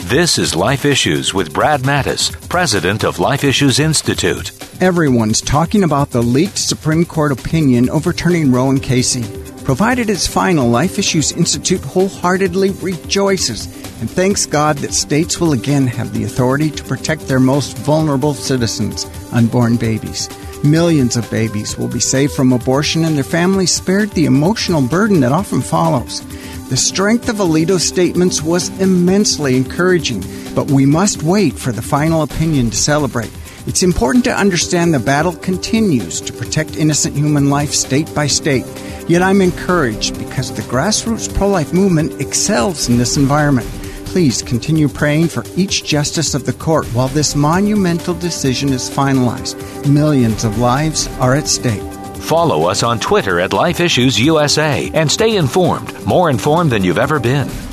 This is Life Issues with Brad Mattis, president of Life Issues Institute. Everyone's talking about the leaked Supreme Court opinion overturning Roe and Casey. Provided it's final, Life Issues Institute wholeheartedly rejoices and thanks God that states will again have the authority to protect their most vulnerable citizens, unborn babies. Millions of babies will be saved from abortion and their families spared the emotional burden that often follows. The strength of Alito's statements was immensely encouraging, but we must wait for the final opinion to celebrate. It's important to understand the battle continues to protect innocent human life state by state. Yet I'm encouraged because the grassroots pro-life movement excels in this environment. Please continue praying for each justice of the court while this monumental decision is finalized. Millions of lives are at stake. Follow us on Twitter at Life Issues USA and stay informed, more informed than you've ever been.